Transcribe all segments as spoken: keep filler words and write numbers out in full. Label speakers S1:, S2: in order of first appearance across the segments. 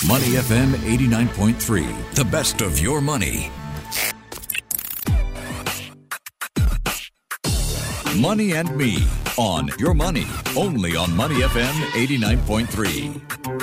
S1: Money F M eighty-nine point three, the best of your money. Money and Me on Your Money, only on Money F M eighty-nine point three.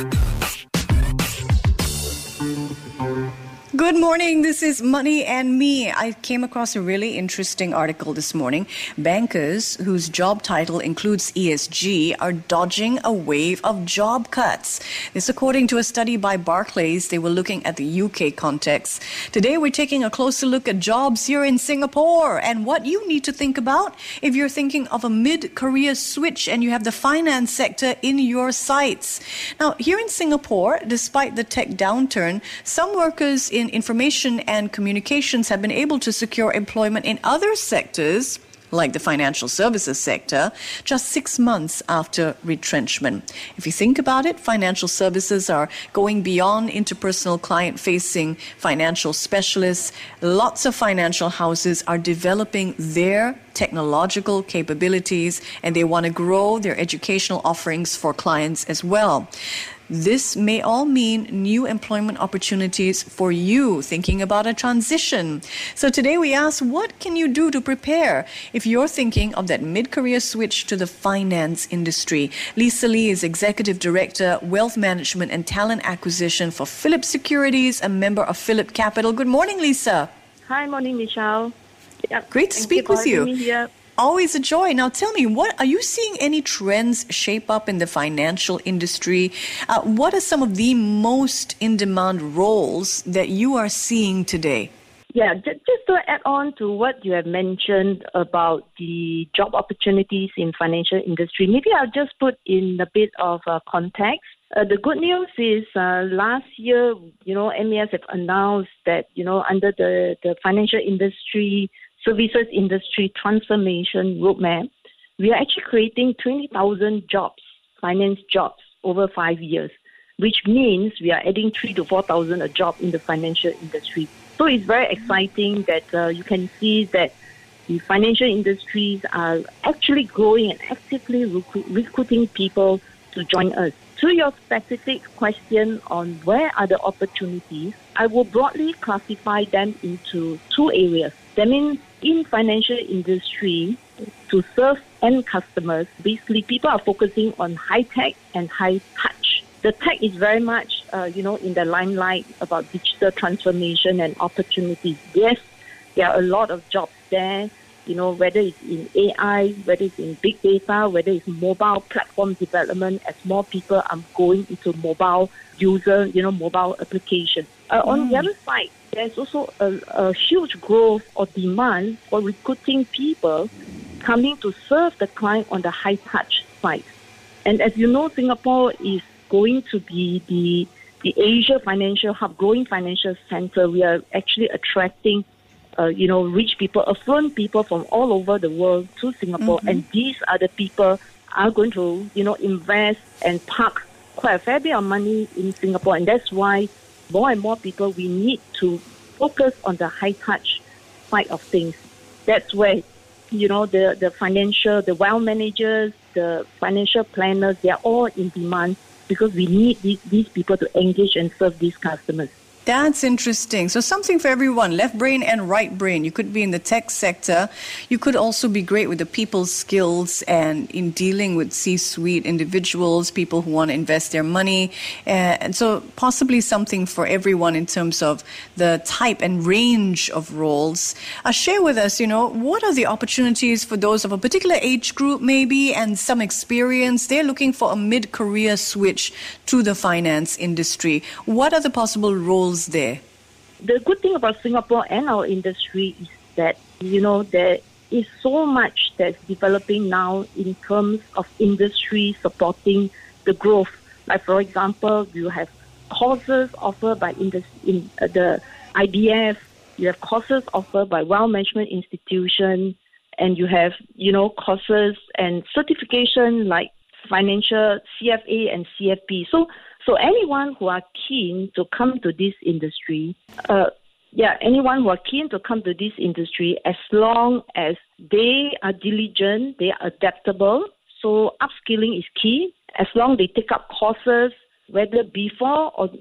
S2: Good morning. This is Money and Me. I came across a really interesting article this morning. Bankers whose job title includes E S G are dodging a wave of job cuts. This according to a study by Barclays. They were looking at the U K context. Today we're taking a closer look at jobs here in Singapore and what you need to think about if you're thinking of a mid-career switch and you have the finance sector in your sights. Now, here in Singapore, despite the tech downturn, some workers in information and communications have been able to secure employment in other sectors, like the financial services sector, just six months after retrenchment. If you think about it, financial services are going beyond interpersonal client-facing financial specialists. Lots of financial houses are developing their technological capabilities, and they want to grow their educational offerings for clients as well. This may all mean new employment opportunities for you thinking about a transition. So today we ask, what can you do to prepare if you're thinking of that mid-career switch to the finance industry? Lisa Lee is Executive Director, Wealth Management and Talent Acquisition for Phillip Securities, a member of Phillip Capital. Good morning, Lisa.
S3: Hi, morning, Michelle. Yep.
S2: Great to
S3: Thank
S2: speak
S3: you
S2: with you.
S3: Me here.
S2: Always a joy. Now tell me, what are you seeing any trends shape up in the financial industry? Uh, what are some of the most in-demand roles that you are seeing today?
S3: Yeah, just, just to add on to what you have mentioned about the job opportunities in financial industry, maybe I'll just put in a bit of uh, context. Uh, the good news is uh, last year, you know, M A S have announced that, you know, under the, the financial industry services industry transformation roadmap, we are actually creating twenty thousand jobs, finance jobs, over five years, which means we are adding three to four thousand a job in the financial industry. So it's very exciting that uh, you can see that the financial industries are actually growing and actively recruit, recruiting people to join us. To your specific question on where are the opportunities, I will broadly classify them into two areas. That means in financial industry, to serve end customers, basically people are focusing on high tech and high touch. The tech is very much, uh, you know, in the limelight about digital transformation and opportunities. Yes, there are a lot of jobs there, you know, whether it's in A I, whether it's in big data, whether it's mobile platform development, as more people are going into mobile user, you know, mobile applications. Uh, mm. On the other side, there's also a, a huge growth or demand for recruiting people coming to serve the client on the high-touch side. And as you know, Singapore is going to be the the Asia financial hub, growing financial center. We are actually attracting, uh, you know, rich people, affluent people from all over the world to Singapore. Mm-hmm. And these are the people are going to, you know, invest and park quite a fair bit of money in Singapore. And that's why more and more people, we need to focus on the high-touch side of things. That's where, you know, the, the financial, the wealth managers, the financial planners, they are all in demand because we need these, these people to engage and serve these customers.
S2: That's interesting. So something for everyone, left brain and right brain. You could be in the tech sector. You could also be great with the people skills and in dealing with C-suite individuals, people who want to invest their money. Uh, and so possibly something for everyone in terms of the type and range of roles. Uh, share with us, you know, what are the opportunities for those of a particular age group maybe and some experience? They're looking for a mid-career switch to the finance industry. What are the possible roles there?
S3: The good thing about Singapore and our industry is that, you know, there is so much that's developing now in terms of industry supporting the growth. Like, for example, you have courses offered by indus- in, uh, the I B F, you have courses offered by wealth management institution, and you have, you know, courses and certification like financial C F A and C F P. So So anyone who are keen to come to this industry, uh, yeah, anyone who are keen to come to this industry, as long as they are diligent, they are adaptable. So upskilling is key. As long as they take up courses, whether before or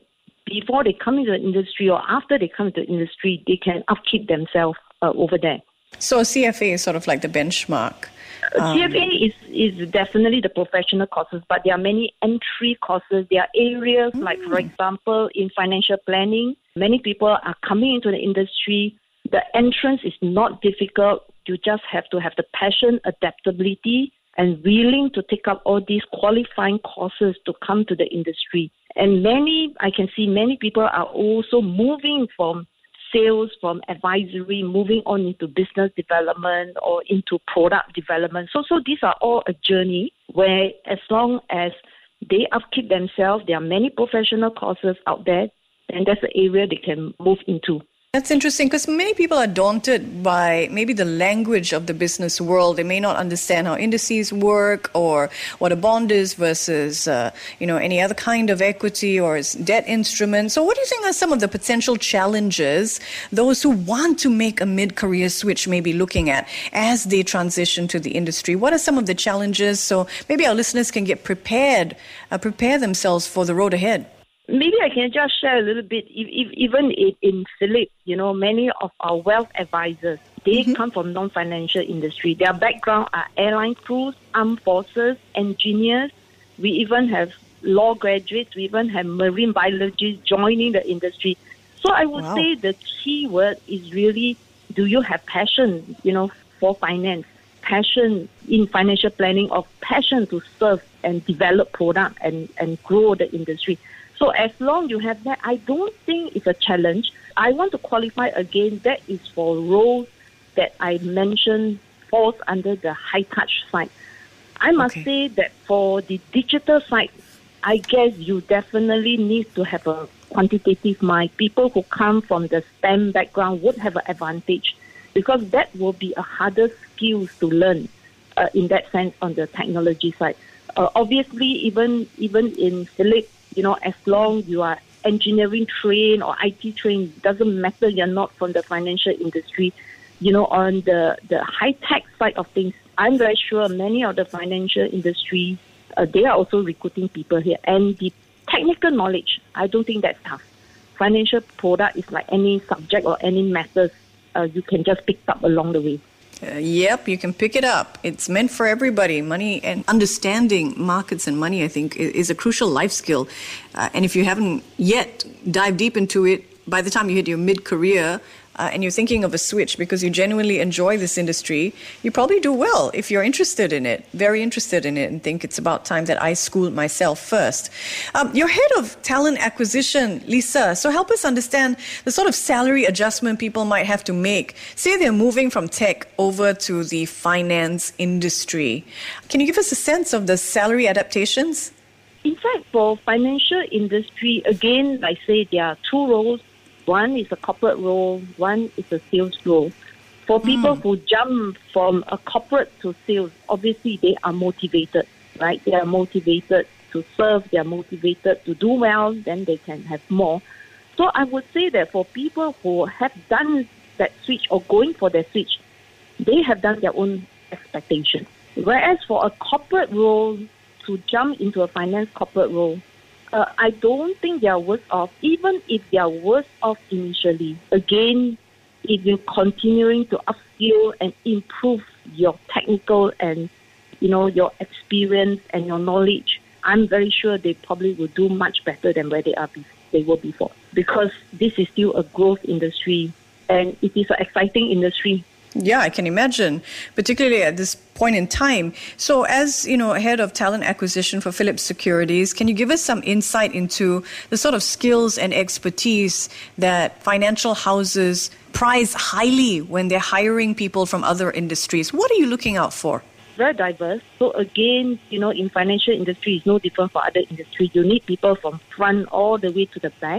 S3: before they come into the industry or after they come into the industry, they can upkeep themselves uh, over there.
S2: So C F A is sort of like the benchmark.
S3: Um, C F A is, is definitely the professional courses, but there are many entry courses. There are areas mm. like, for example, in financial planning, many people are coming into the industry. The entrance is not difficult. You just have to have the passion, adaptability, and willing to take up all these qualifying courses to come to the industry. And many, I can see many people are also moving from sales, from advisory, moving on into business development or into product development. So, so these are all a journey where as long as they upkeep themselves, there are many professional courses out there, and that's the area they can move into.
S2: That's interesting because many people are daunted by maybe the language of the business world. They may not understand how indices work or what a bond is versus, uh, you know, any other kind of equity or debt instrument. So what do you think are some of the potential challenges those who want to make a mid-career switch may be looking at as they transition to the industry? What are some of the challenges so maybe our listeners can get prepared, uh, prepare themselves for the road ahead?
S3: Maybe I can just share a little bit. If, if, even in, in Phillip, you know, many of our wealth advisors, they mm-hmm. come from non-financial industry. Their background are airline crews, armed forces, engineers. We even have law graduates. We even have marine biologists joining the industry. So I would wow. say the key word is really, do you have passion, you know, for finance, passion in financial planning, or passion to serve and develop product and, and grow the industry. So as long as you have that, I don't think it's a challenge. I want to qualify again, that is for roles that I mentioned falls under the high-touch side. I must okay. say that for the digital side, I guess you definitely need to have a quantitative mind. People who come from the STEM background would have an advantage because that will be a harder skill to learn uh, in that sense on the technology side. Uh, obviously, even even in Phillip, you know, as long you are engineering trained or I T trained, doesn't matter, you're not from the financial industry. You know, on the, the high-tech side of things, I'm very sure many of the financial industries, uh, they are also recruiting people here. And the technical knowledge, I don't think that's tough. Financial product is like any subject or any matters uh, you can just pick up along the way.
S2: Uh, yep, you can pick it up. It's meant for everybody. Money and understanding markets and money, I think, is a crucial life skill. Uh, and if you haven't yet dived deep into it, by the time you hit your mid-career uh, and you're thinking of a switch because you genuinely enjoy this industry, you probably do well if you're interested in it, very interested in it, and think it's about time that I schooled myself first. Um, you're head of talent acquisition, Lisa. So help us understand the sort of salary adjustment people might have to make. Say they're moving from tech over to the finance industry. Can you give us a sense of the salary adaptations?
S3: In fact, for financial industry, again, I say there are two roles. One is a corporate role, one is a sales role. For people mm. who jump from a corporate to sales, obviously they are motivated, right? They are motivated to serve, they are motivated to do well, then they can have more. So I would say that for people who have done that switch or going for that switch, they have done their own expectation. Whereas for a corporate role, to jump into a finance corporate role, uh, I don't think they are worse off, even if they are worse off initially. Again, if you're continuing to upskill and improve your technical and, you know, your experience and your knowledge, I'm very sure they probably will do much better than where they are be- they were before. Because this is still a growth industry and it is an exciting industry.
S2: Yeah, I can imagine, particularly at this point in time. So as, you know, head of talent acquisition for Phillip Securities, can you give us some insight into the sort of skills and expertise that financial houses prize highly when they're hiring people from other industries? What are you looking out for?
S3: Very diverse. So again, you know, in financial industry, it's no different for other industries. You need people from front all the way to the back.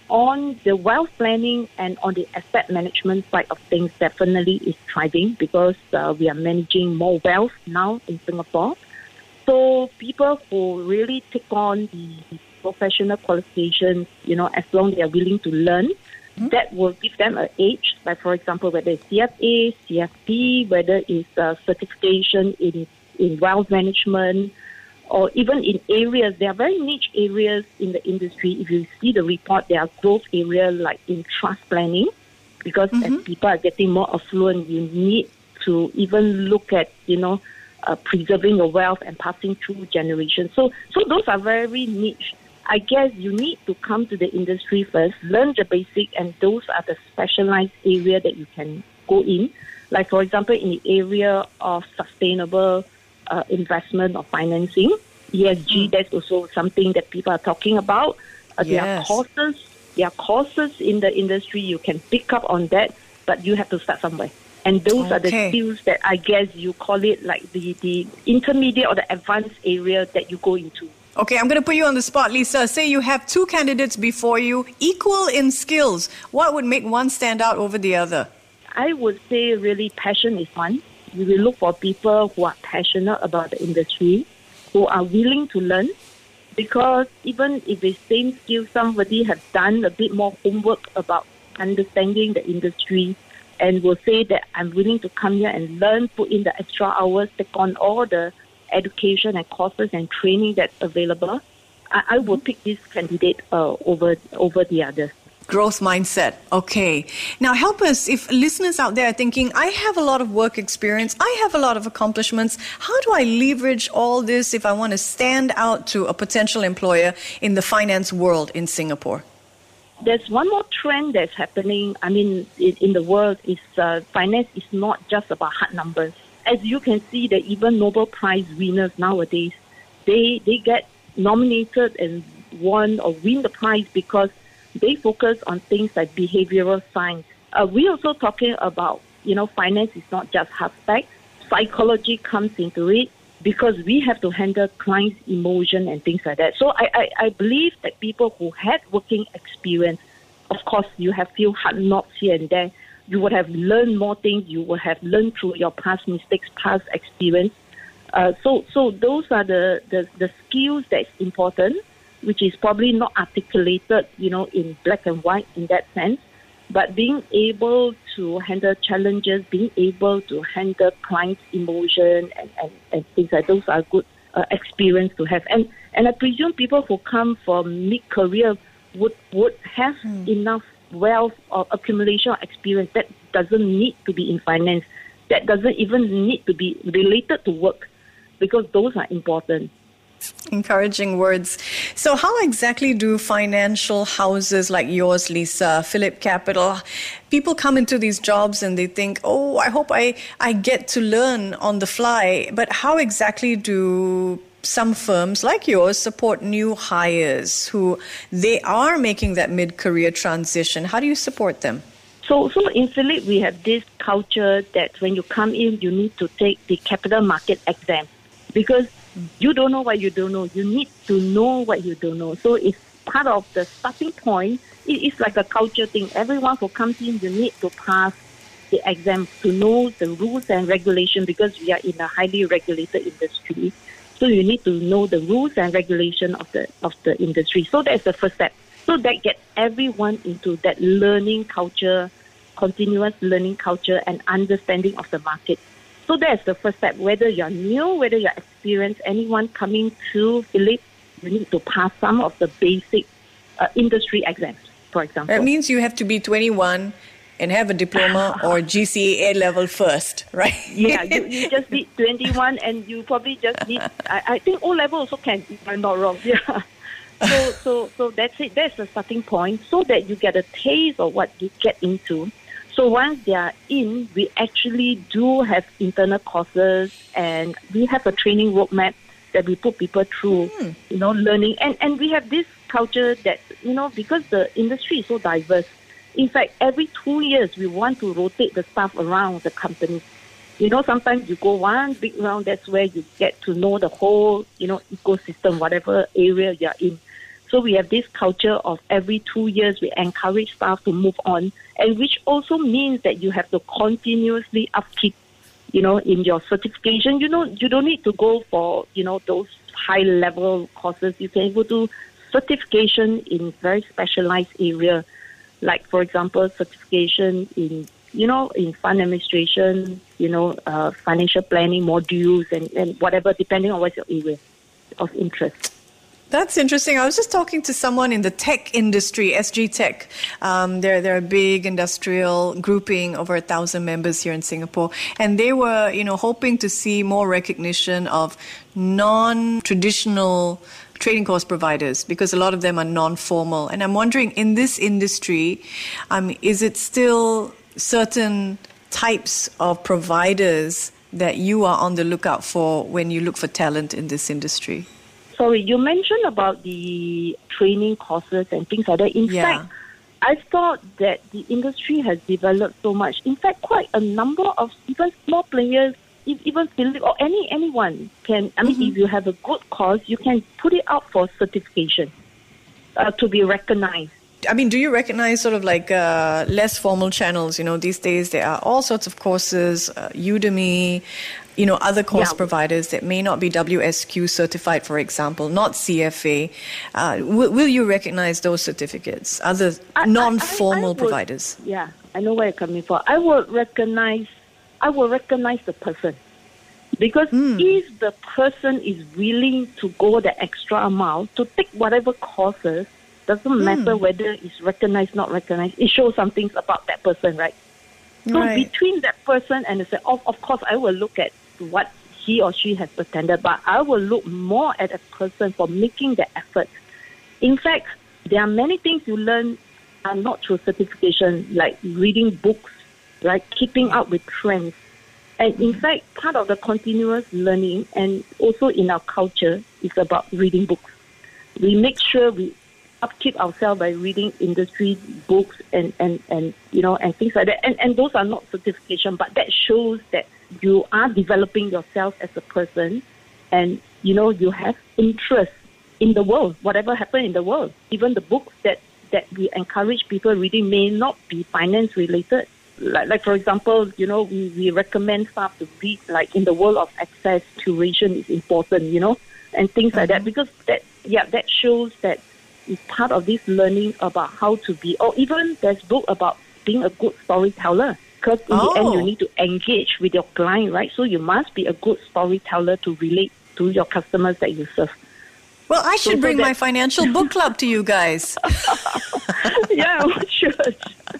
S3: On the wealth planning and on the asset management side of things, definitely is thriving because uh, we are managing more wealth now in Singapore. So people who really take on the professional qualifications, you know, as long as they are willing to learn, mm-hmm. that will give them an edge. Like, for example, whether it's C F A, C F P, whether it's uh, certification in, in wealth management, or even in areas, there are very niche areas in the industry. If you see the report, there are growth areas like in trust planning, because mm-hmm. as people are getting more affluent, you need to even look at, you know, uh, preserving your wealth and passing through generations. So, so those are very niche. I guess you need to come to the industry first, learn the basic, and those are the specialized area that you can go in. Like, for example, in the area of sustainable uh, investment or financing, E S G, mm. that's also something that people are talking about. Uh, yes. There are courses, there are courses in the industry. You can pick up on that, but you have to start somewhere. And those okay. are the skills that I guess you call it like the, the intermediate or the advanced area that you go into.
S2: Okay, I'm going to put you on the spot, Lisa. Say you have two candidates before you, equal in skills. What would make one stand out over the other?
S3: I would say really passion is one. We will look for people who are passionate about the industry, who are willing to learn, because even if the same skill, somebody has done a bit more homework about understanding the industry and will say that I'm willing to come here and learn, put in the extra hours, take on all the education and courses and training that's available, I, I will pick this candidate uh, over over the others.
S2: Growth mindset. Okay. Now help us, if listeners out there are thinking, I have a lot of work experience, I have a lot of accomplishments, how do I leverage all this if I want to stand out to a potential employer in the finance world in Singapore?
S3: There's one more trend that's happening, I mean, in, in the world, is uh, finance is not just about hard numbers. As you can see, that even Nobel Prize winners nowadays, they they get nominated and won or win the prize because they focus on things like behavioral science. Uh, we're also talking about, you know, finance is not just hard facts. Psychology comes into it because we have to handle clients' emotion and things like that. So I, I, I believe that people who had working experience, of course, you have few hard knocks here and there. You would have learned more things. You would have learned through your past mistakes, past experience. Uh, so, so those are the, the, the skills that's important, which is probably not articulated, you know, in black and white in that sense. But being able to handle challenges, being able to handle clients' emotion and, and, and things like those are good uh, experience to have. And and I presume people who come from mid-career would would have hmm. enough wealth or accumulation of experience that doesn't need to be in finance, that doesn't even need to be related to work, because those are important.
S2: Encouraging words. So how exactly do financial houses like yours, Lisa, Phillip Capital, people come into these jobs and they think, oh, I hope I, I get to learn on the fly. But how exactly do some firms like yours support new hires who they are making that mid-career transition? How do you support them?
S3: So, so in Phillip, we have this culture that when you come in, you need to take the capital market exam, because you don't know what you don't know. You need to know what you don't know. So it's part of the starting point. It's like a culture thing. Everyone who comes in, you need to pass the exam to know the rules and regulation, because we are in a highly regulated industry. So you need to know the rules and regulation of the of the industry. So that's the first step. So that gets everyone into that learning culture, continuous learning culture and understanding of the market. So that's the first step. Whether you're new, whether you're experienced, anyone coming to Phillip, you need to pass some of the basic uh, industry exams, for example.
S2: That means you have to be twenty-one and have a diploma or G C A level first, right?
S3: Yeah, you, you just need twenty-one and you probably just need, I, I think O level also can, if I'm not wrong. Yeah. So, so, so that's it. That's the starting point, so that you get a taste of what you get into. So once they are in, we actually do have internal courses and we have a training roadmap that we put people through, mm. you know, learning. And, and we have this culture that, you know, because the industry is so diverse. In fact, every two years, we want to rotate the staff around the company. You know, sometimes you go one big round, that's where you get to know the whole, you know, ecosystem, whatever area you're in. So we have this culture of every two years we encourage staff to move on, and which also means that you have to continuously upkeep, you know, in your certification. You know, you don't need to go for, you know, those high-level courses. You can go to certification in very specialized area, like, for example, certification in, you know, in fund administration, you know, uh, financial planning modules and, and whatever, depending on what's your area of interest.
S2: That's interesting. I was just talking to someone in the tech industry, S G Tech. Um, they're, they're a big industrial grouping, over a thousand members here in Singapore. And they were, you know, hoping to see more recognition of non-traditional trading course providers, because a lot of them are non-formal. And I'm wondering, in this industry, um, is it still certain types of providers that you are on the lookout for when you look for talent in this industry?
S3: Sorry, you mentioned about the training courses and things like that. In
S2: yeah.
S3: fact, I thought that the industry has developed so much. In fact, quite a number of even small players, even Philip or any anyone can, I mean, mm-hmm. if you have a good course, you can put it out for certification uh, to be recognized.
S2: I mean, do you recognize sort of like uh, less formal channels? You know, these days there are all sorts of courses, uh, Udemy, you know, other course yeah. providers that may not be W S Q certified, for example, not C F A. Uh, w- will you recognize those certificates, other
S3: I,
S2: non-formal
S3: I, I would,
S2: providers?
S3: Yeah, I know where you're coming from. I will recognize, I will recognize the person. Because mm. if the person is willing to go the extra mile to take whatever courses, doesn't mm. matter whether it's recognized, not recognized, it shows some things about that person, right? So
S2: right.
S3: between that person and the of, of course, I will look at what he or she has attended, but I will look more at a person for making the effort. In fact, there are many things you learn are not through certification, like reading books, right? Keeping up with trends. And in fact, part of the continuous learning and also in our culture is about reading books. We make sure we upkeep ourselves by reading industry books and, and, and you know and things like that. And and those are not certification, but that shows that you are developing yourself as a person, and you know you have interest in the world, whatever happened in the world. Even the books that, that we encourage people reading may not be finance related. Like, like for example, you know, we, we recommend staff to read, like in the world of access, curation is important, you know, and things mm-hmm. like that, because that yeah that shows that it's part of this learning about how to be, or even there's book about being a good storyteller. Because in oh. the end, you need to engage with your client, right? So you must be a good storyteller to relate to your customers that you serve.
S2: Well, I should so bring that... my financial book club to you guys.
S3: Yeah, we should.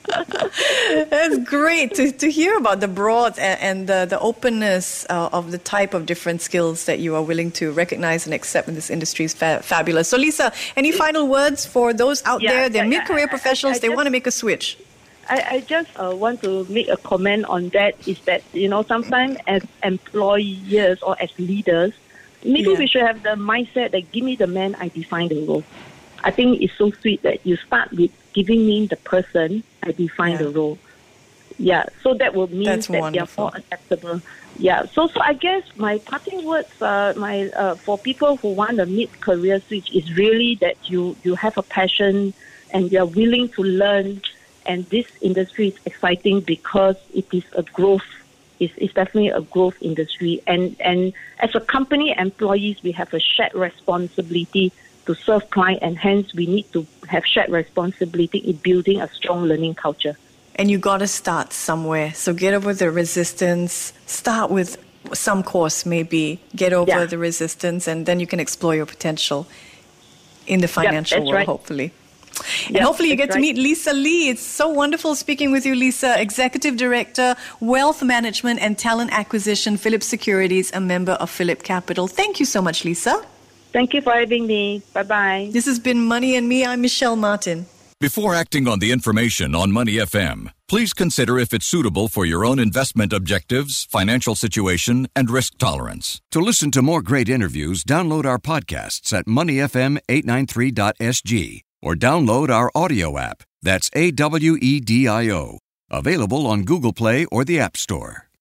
S2: That's great to, to hear about the broad and, and the, the openness uh, of the type of different skills that you are willing to recognize and accept in this industry is fa- fabulous. So, Lisa, any final words for those out
S3: yeah,
S2: there? They're
S3: yeah,
S2: mid-career
S3: yeah,
S2: professionals.
S3: I, I
S2: they
S3: just,
S2: want to make a switch.
S3: I, I just uh, want to make a comment on that, is that, you know, sometimes as employers or as leaders, maybe yeah. we should have the mindset that give me the man, I define the role. I think it's so sweet that you start with giving me the person, I define yeah. the role. Yeah, so that will mean
S2: That's
S3: that
S2: wonderful.
S3: They're more acceptable. Yeah, so so I guess my parting words, uh, my uh, for people who want a mid-career switch is really that you, you have a passion and you're willing to learn, and this industry is exciting because it is a growth. It's, it's definitely a growth industry, and and as a company, employees, we have a shared responsibility to serve clients, and hence we need to have shared responsibility in building a strong learning culture.
S2: And you got to start somewhere. So get over the resistance. Start with some course, maybe. Get over
S3: yeah.
S2: the resistance, and then you can explore your potential in the financial
S3: yep,
S2: world,
S3: right.
S2: hopefully. And
S3: yep,
S2: hopefully you get
S3: right.
S2: to meet Lisa Lee. It's so wonderful speaking with you, Lisa. Executive Director, Wealth Management and Talent Acquisition, Phillip Securities, a member of Phillip Capital. Thank you so much, Lisa.
S3: Thank you for having me. Bye-bye.
S2: This has been Money and Me. I'm Michelle Martin.
S1: Before acting on the information on Money F M, please consider if it's suitable for your own investment objectives, financial situation, and risk tolerance.
S4: To listen to more great interviews, download our podcasts at money f m eight nine three dot s g or download our audio app. That's A W E D I O. Available on Google Play or the App Store.